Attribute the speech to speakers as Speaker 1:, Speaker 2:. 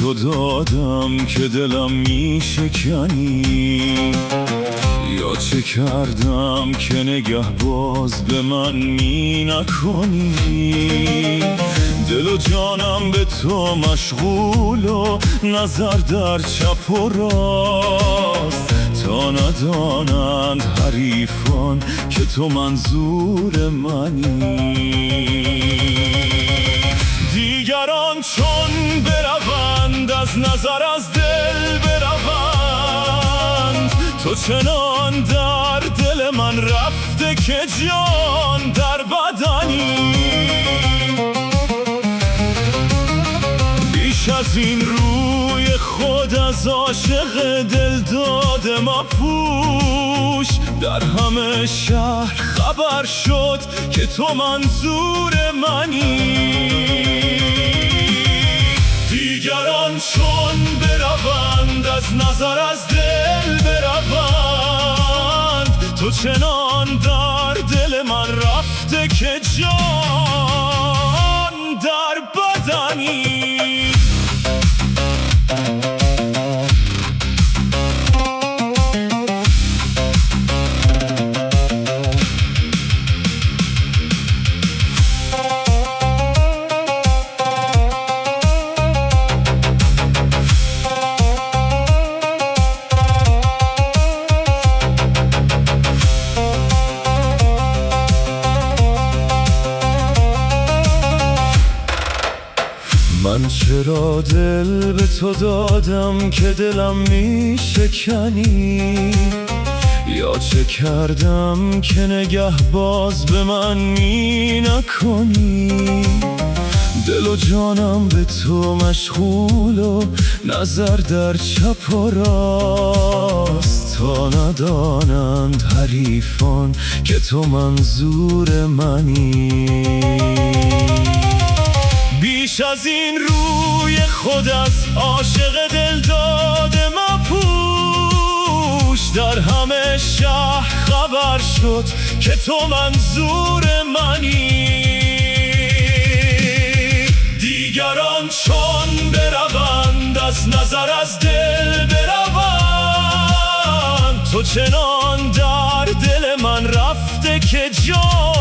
Speaker 1: تو دادم که دلم می شکنی؟ یا چه کردم که نگه باز به من می نکنی؟ دل و جانم به تو مشغول و نظر در چپ و راست، تا ندانند حریفان که تو منظور منی. دیگران چون بروند از نظر از دل بروند، تو چنان در دل من رفته که جان در بدنی. بیش از این روی خود از عاشق دل داده مپوش، در همه شهر خبر شد که تو منظور منی. دیگران چون بروند از نظر از دل بروند، تو چنان در دل من رفته که جان در بدنی. من چرا دل به تو دادم که دلم می شکنی؟ یا چه کردم که نگه باز به من می نکنی؟ دل و جانم به تو مشغول و نظر در چپ و راست، تا ندانند حریفان که تو منظور منی. بیش از این روی خود از عاشق دل داده مپوش، در همه شهر خبر شد که تو منظور منی. دیگران چون بروند از نظر از دل بروند، تو چنان در دل من رفته که جان